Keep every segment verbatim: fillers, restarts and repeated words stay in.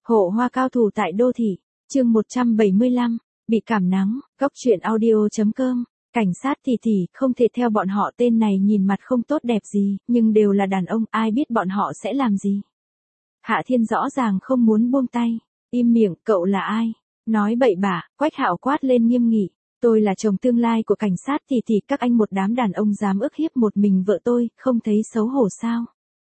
Hộ hoa cao thủ tại đô thị, chương một trăm bảy mươi lăm, bị cảm nắng, góc truyện audio.com, cảnh sát thì thì, không thể theo bọn họ tên này nhìn mặt không tốt đẹp gì, nhưng đều là đàn ông, ai biết bọn họ sẽ làm gì. Hạ Thiên rõ ràng không muốn buông tay, im miệng, cậu là ai? Nói bậy bạ, Quách Hạo quát lên nghiêm nghị, tôi là chồng tương lai của cảnh sát thì thì, các anh một đám đàn ông dám ức hiếp một mình vợ tôi, không thấy xấu hổ sao?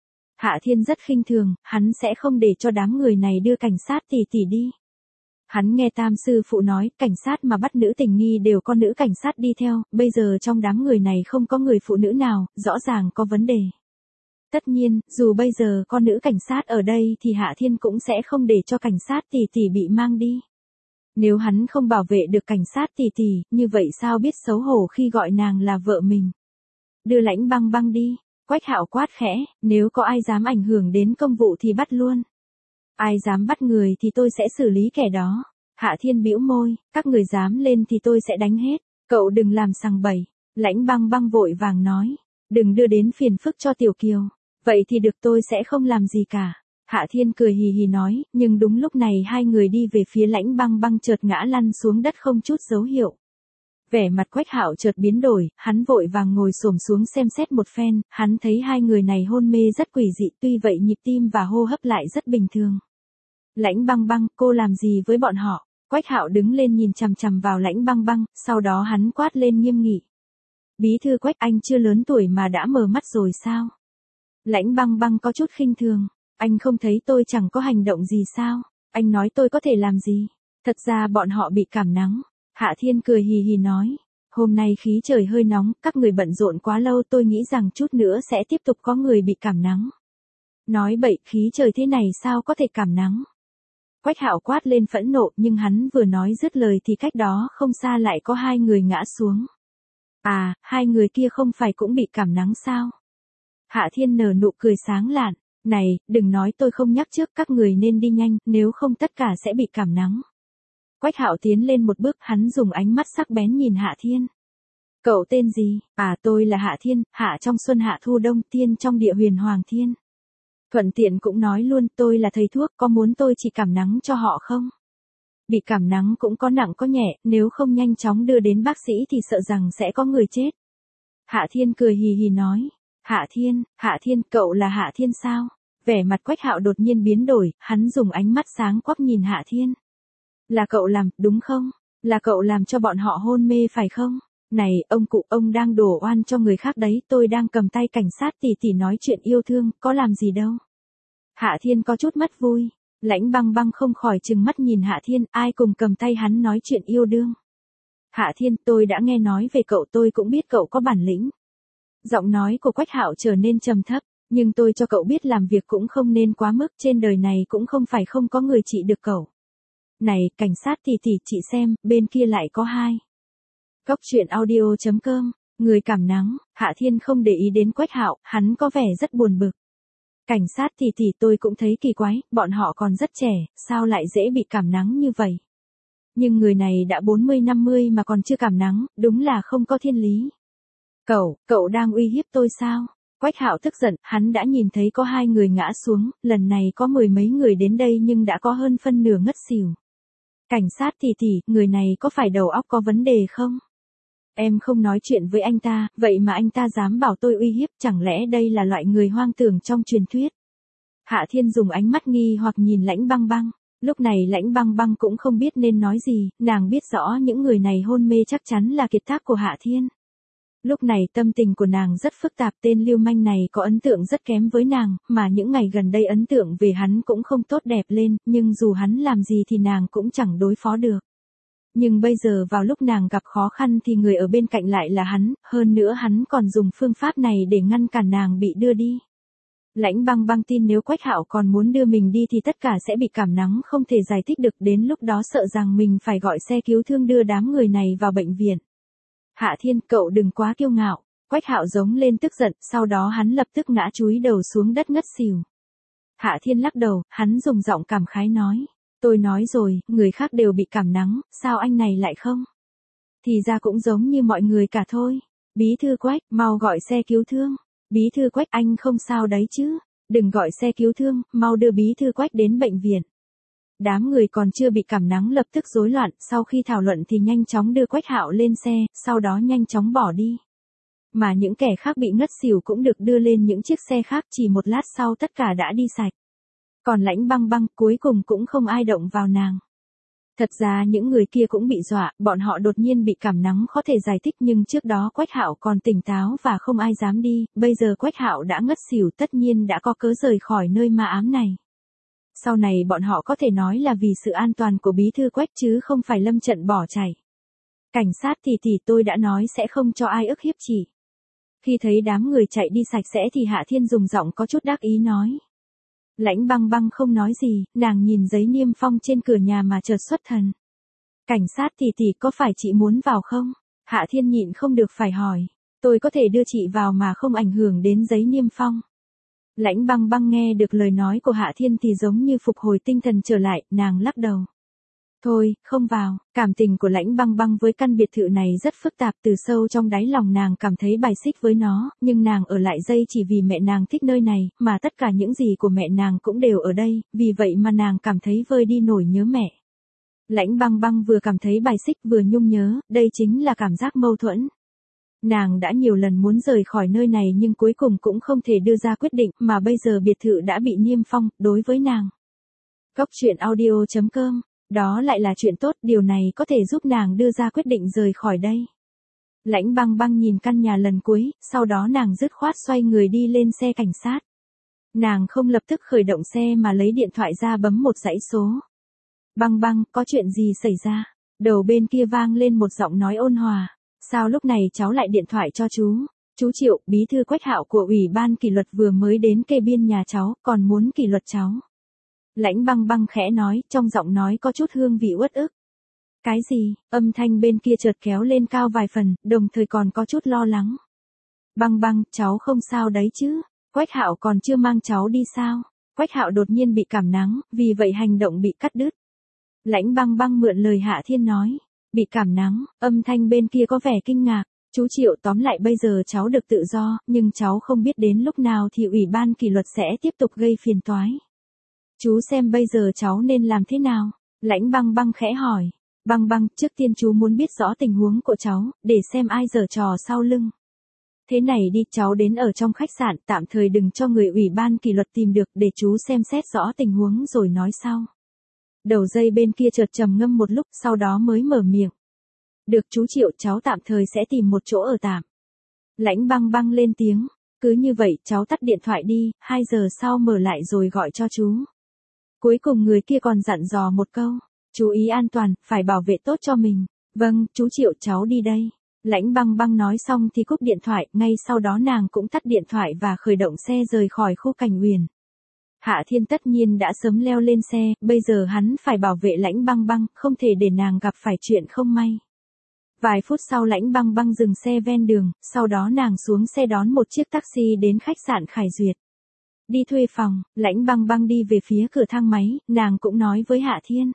Hạ Thiên rất khinh thường, hắn sẽ không để cho đám người này đưa cảnh sát tỷ tỷ đi. Hắn nghe tam sư phụ nói, cảnh sát mà bắt nữ tình nghi đều có nữ cảnh sát đi theo, bây giờ trong đám người này không có người phụ nữ nào, rõ ràng có vấn đề. Tất nhiên, dù bây giờ có nữ cảnh sát ở đây thì Hạ Thiên cũng sẽ không để cho cảnh sát tỷ tỷ bị mang đi. Nếu hắn không bảo vệ được cảnh sát tỷ tỷ, như vậy sao biết xấu hổ khi gọi nàng là vợ mình. Đưa Lãnh Băng Băng đi. Quách Hạo quát khẽ, nếu có ai dám ảnh hưởng đến công vụ thì bắt luôn. Ai dám bắt người thì tôi sẽ xử lý kẻ đó. Hạ Thiên bĩu môi, các người dám lên thì tôi sẽ đánh hết. Cậu đừng làm sằng bậy. Lãnh Băng Băng vội vàng nói, đừng đưa đến phiền phức cho Tiểu Kiều. Vậy thì được, tôi sẽ không làm gì cả. Hạ Thiên cười hì hì nói, nhưng đúng lúc này hai người đi về phía Lãnh Băng Băng chợt ngã lăn xuống đất không chút dấu hiệu. Vẻ mặt Quách Hạo chợt biến đổi, hắn vội vàng ngồi xổm xuống xem xét một phen, hắn thấy hai người này hôn mê rất quỷ dị, tuy vậy nhịp tim và hô hấp lại rất bình thường. Lãnh Băng Băng, cô làm gì với bọn họ? Quách Hạo đứng lên nhìn chằm chằm vào Lãnh Băng Băng, sau đó hắn quát lên nghiêm nghị. Bí thư Quách, anh chưa lớn tuổi mà đã mờ mắt rồi sao? Lãnh Băng Băng có chút khinh thường, anh không thấy tôi chẳng có hành động gì sao? Anh nói tôi có thể làm gì? Thật ra bọn họ bị cảm nắng. Hạ Thiên cười hì hì nói, hôm nay khí trời hơi nóng, các người bận rộn quá lâu, tôi nghĩ rằng chút nữa sẽ tiếp tục có người bị cảm nắng. Nói bậy, khí trời thế này sao có thể cảm nắng? Quách Hạo quát lên phẫn nộ, nhưng hắn vừa nói dứt lời thì cách đó không xa lại có hai người ngã xuống. À, hai người kia không phải cũng bị cảm nắng sao? Hạ Thiên nở nụ cười sáng lạn, này, đừng nói tôi không nhắc trước, các người nên đi nhanh, nếu không tất cả sẽ bị cảm nắng. Quách Hạo tiến lên một bước, hắn dùng ánh mắt sắc bén nhìn Hạ Thiên. Cậu tên gì? À, tôi là Hạ Thiên, Hạ trong xuân hạ thu đông, Thiên trong địa huyền hoàng thiên. Thuận tiện cũng nói luôn, tôi là thầy thuốc, có muốn tôi chỉ cảm nắng cho họ không? Bị cảm nắng cũng có nặng có nhẹ, nếu không nhanh chóng đưa đến bác sĩ thì sợ rằng sẽ có người chết. Hạ Thiên cười hì hì nói. Hạ Thiên, Hạ Thiên, cậu là Hạ Thiên sao? Vẻ mặt Quách Hạo đột nhiên biến đổi, hắn dùng ánh mắt sáng quắc nhìn Hạ Thiên. Là cậu làm, đúng không? Là cậu làm cho bọn họ hôn mê phải không? Này, ông cụ, ông đang đổ oan cho người khác đấy, tôi đang cầm tay cảnh sát tỷ tỷ nói chuyện yêu thương, có làm gì đâu. Hạ Thiên có chút mất vui. Lãnh Băng Băng không khỏi trừng mắt nhìn Hạ Thiên, ai cùng cầm tay hắn nói chuyện yêu đương. Hạ Thiên, tôi đã nghe nói về cậu, tôi cũng biết cậu có bản lĩnh. Giọng nói của Quách Hạo trở nên trầm thấp, nhưng tôi cho cậu biết làm việc cũng không nên quá mức, trên đời này cũng không phải không có người trị được cậu. Này, cảnh sát tỷ tỷ, chị xem, bên kia lại có hai. Góc truyện audio.com, người cảm nắng. Hạ Thiên không để ý đến Quách Hạo, hắn có vẻ rất buồn bực. Cảnh sát tỷ tỷ, tôi cũng thấy kỳ quái, bọn họ còn rất trẻ, sao lại dễ bị cảm nắng như vậy? Nhưng người này đã bốn mươi năm mươi mà còn chưa cảm nắng, đúng là không có thiên lý. Cậu, cậu đang uy hiếp tôi sao? Quách Hạo tức giận, hắn đã nhìn thấy có hai người ngã xuống, lần này có mười mấy người đến đây nhưng đã có hơn phân nửa ngất xỉu. Cảnh sát tỷ tỷ, người này có phải đầu óc có vấn đề không? Em không nói chuyện với anh ta, vậy mà anh ta dám bảo tôi uy hiếp, chẳng lẽ đây là loại người hoang tưởng trong truyền thuyết? Hạ Thiên dùng ánh mắt nghi hoặc nhìn Lãnh Băng Băng, lúc này Lãnh Băng Băng cũng không biết nên nói gì, nàng biết rõ những người này hôn mê chắc chắn là kiệt tác của Hạ Thiên. Lúc này tâm tình của nàng rất phức tạp, tên lưu manh này có ấn tượng rất kém với nàng, mà những ngày gần đây ấn tượng về hắn cũng không tốt đẹp lên, nhưng dù hắn làm gì thì nàng cũng chẳng đối phó được. Nhưng bây giờ vào lúc nàng gặp khó khăn thì người ở bên cạnh lại là hắn, hơn nữa hắn còn dùng phương pháp này để ngăn cản nàng bị đưa đi. Lãnh Băng Băng tin nếu Quách Hạo còn muốn đưa mình đi thì tất cả sẽ bị cảm nắng không thể giải thích được, đến lúc đó sợ rằng mình phải gọi xe cứu thương đưa đám người này vào bệnh viện. Hạ Thiên, cậu đừng quá kiêu ngạo. Quách Hạo giống lên tức giận, sau đó hắn lập tức ngã chúi đầu xuống đất ngất xỉu. Hạ Thiên lắc đầu, hắn dùng giọng cảm khái nói. Tôi nói rồi, người khác đều bị cảm nắng, sao anh này lại không? Thì ra cũng giống như mọi người cả thôi. Bí thư Quách, mau gọi xe cứu thương. Bí thư Quách, anh không sao đấy chứ? Đừng gọi xe cứu thương, mau đưa bí thư Quách đến bệnh viện. Đám người còn chưa bị cảm nắng lập tức rối loạn, sau khi thảo luận thì nhanh chóng đưa Quách Hạo lên xe, sau đó nhanh chóng bỏ đi. Mà những kẻ khác bị ngất xỉu cũng được đưa lên những chiếc xe khác, chỉ một lát sau tất cả đã đi sạch. Còn Lãnh Băng Băng cuối cùng cũng không ai động vào nàng. Thật ra những người kia cũng bị dọa, bọn họ đột nhiên bị cảm nắng khó thể giải thích, nhưng trước đó Quách Hạo còn tỉnh táo và không ai dám đi, bây giờ Quách Hạo đã ngất xỉu, tất nhiên đã có cớ rời khỏi nơi ma ám này. Sau này bọn họ có thể nói là vì sự an toàn của bí thư Quách chứ không phải lâm trận bỏ chạy. Cảnh sát thì thì tôi đã nói sẽ không cho ai ức hiếp chị. Khi thấy đám người chạy đi sạch sẽ thì Hạ Thiên dùng giọng có chút đắc ý nói. Lãnh Băng Băng không nói gì, nàng nhìn giấy niêm phong trên cửa nhà mà chợt xuất thần. Cảnh sát thì thì có phải chị muốn vào không? Hạ Thiên nhịn không được phải hỏi. Tôi có thể đưa chị vào mà không ảnh hưởng đến giấy niêm phong. Lãnh Băng Băng nghe được lời nói của Hạ Thiên thì giống như phục hồi tinh thần trở lại, nàng lắc đầu. Thôi, không vào. Cảm tình của Lãnh Băng Băng với căn biệt thự này rất phức tạp, từ sâu trong đáy lòng nàng cảm thấy bài xích với nó, nhưng nàng ở lại dây chỉ vì mẹ nàng thích nơi này, mà tất cả những gì của mẹ nàng cũng đều ở đây, vì vậy mà nàng cảm thấy vơi đi nổi nhớ mẹ. Lãnh Băng Băng vừa cảm thấy bài xích vừa nhung nhớ, đây chính là cảm giác mâu thuẫn. Nàng đã nhiều lần muốn rời khỏi nơi này nhưng cuối cùng cũng không thể đưa ra quyết định, mà bây giờ biệt thự đã bị niêm phong, đối với nàng. Góc truyện audio chấm com, đó lại là chuyện tốt, điều này có thể giúp nàng đưa ra quyết định rời khỏi đây. Lãnh Băng Băng nhìn căn nhà lần cuối, sau đó nàng dứt khoát xoay người đi lên xe cảnh sát. Nàng không lập tức khởi động xe mà lấy điện thoại ra bấm một dãy số. Băng Băng, có chuyện gì xảy ra? Đầu bên kia vang lên một giọng nói ôn hòa. Sao lúc này cháu lại điện thoại cho chú? Chú Triệu, bí thư Quách Hạo của Ủy ban kỷ luật vừa mới đến kê biên nhà cháu, còn muốn kỷ luật cháu. Lãnh Băng Băng khẽ nói, trong giọng nói có chút hương vị uất ức. Cái gì? Âm thanh bên kia chợt kéo lên cao vài phần, đồng thời còn có chút lo lắng. Băng Băng, cháu không sao đấy chứ? Quách Hạo còn chưa mang cháu đi sao? Quách Hạo đột nhiên bị cảm nắng, vì vậy hành động bị cắt đứt. Lãnh Băng Băng mượn lời Hạ Thiên nói. Bị cảm nắng, âm thanh bên kia có vẻ kinh ngạc. Chú Triệu, tóm lại bây giờ cháu được tự do, nhưng cháu không biết đến lúc nào thì Ủy ban kỷ luật sẽ tiếp tục gây phiền toái. Chú xem bây giờ cháu nên làm thế nào? Lãnh Băng Băng khẽ hỏi. Băng Băng, trước tiên chú muốn biết rõ tình huống của cháu, để xem ai giở trò sau lưng. Thế này đi, cháu đến ở trong khách sạn, tạm thời đừng cho người Ủy ban kỷ luật tìm được, để chú xem xét rõ tình huống rồi nói sau. Đầu dây bên kia chợt trầm ngâm một lúc, sau đó mới mở miệng. Được chú Triệu, cháu tạm thời sẽ tìm một chỗ ở tạm. Lãnh Băng Băng lên tiếng. Cứ như vậy, cháu tắt điện thoại đi, hai giờ sau mở lại rồi gọi cho chú. Cuối cùng người kia còn dặn dò một câu. Chú ý an toàn, phải bảo vệ tốt cho mình. Vâng, chú Triệu, cháu đi đây. Lãnh Băng Băng nói xong thì cúp điện thoại, ngay sau đó nàng cũng tắt điện thoại và khởi động xe rời khỏi khu Cảnh Uyển. Hạ Thiên tất nhiên đã sớm leo lên xe, bây giờ hắn phải bảo vệ Lãnh Băng Băng, không thể để nàng gặp phải chuyện không may. Vài phút sau Lãnh Băng Băng dừng xe ven đường, sau đó nàng xuống xe đón một chiếc taxi đến khách sạn Khải Duyệt. Đi thuê phòng, Lãnh Băng Băng đi về phía cửa thang máy, nàng cũng nói với Hạ Thiên.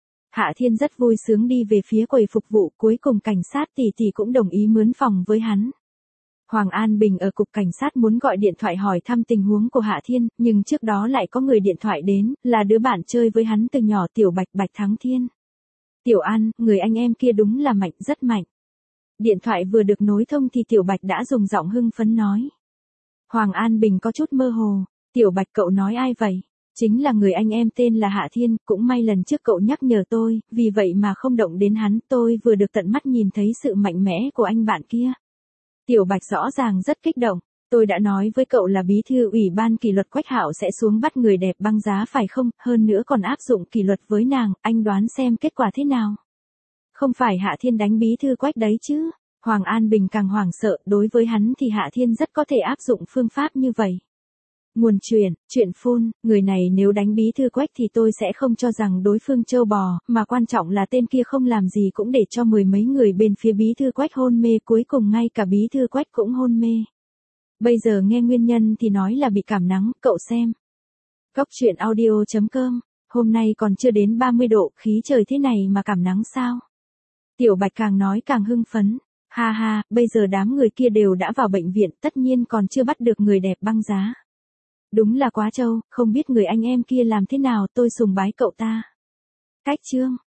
Hạ Thiên rất vui sướng đi về phía quầy phục vụ, cuối cùng cảnh sát tỷ tỷ cũng đồng ý mướn phòng với hắn. Hoàng An Bình ở cục cảnh sát muốn gọi điện thoại hỏi thăm tình huống của Hạ Thiên, nhưng trước đó lại có người điện thoại đến, là đứa bạn chơi với hắn từ nhỏ Tiểu Bạch Bạch Thắng Thiên. Tiểu An, người anh em kia đúng là mạnh, rất mạnh. Điện thoại vừa được nối thông thì Tiểu Bạch đã dùng giọng hưng phấn nói. Hoàng An Bình có chút mơ hồ. Tiểu Bạch, cậu nói ai vậy? Chính là người anh em tên là Hạ Thiên, cũng may lần trước cậu nhắc nhở tôi, vì vậy mà không động đến hắn, tôi vừa được tận mắt nhìn thấy sự mạnh mẽ của anh bạn kia. Tiểu Bạch rõ ràng rất kích động. Tôi đã nói với cậu là bí thư Ủy ban kỷ luật Quách Hạo sẽ xuống bắt người đẹp băng giá phải không, hơn nữa còn áp dụng kỷ luật với nàng, anh đoán xem kết quả thế nào. Không phải Hạ Thiên đánh bí thư Quách đấy chứ. Hoàng An Bình càng hoảng sợ, đối với hắn thì Hạ Thiên rất có thể áp dụng phương pháp như vậy. Nguồn truyền, chuyện phun, người này nếu đánh bí thư Quách thì tôi sẽ không cho rằng đối phương trâu bò, mà quan trọng là tên kia không làm gì cũng để cho mười mấy người bên phía bí thư Quách hôn mê, cuối cùng ngay cả bí thư Quách cũng hôn mê. Bây giờ nghe nguyên nhân thì nói là bị cảm nắng, cậu xem. Góc truyện audio chấm com, hôm nay còn chưa đến ba mươi độ, khí trời thế này mà cảm nắng sao? Tiểu Bạch càng nói càng hưng phấn. Ha ha, bây giờ đám người kia đều đã vào bệnh viện, tất nhiên còn chưa bắt được người đẹp băng giá. Đúng là quá trâu, không biết người anh em kia làm thế nào, tôi sùng bái cậu ta. Cách chương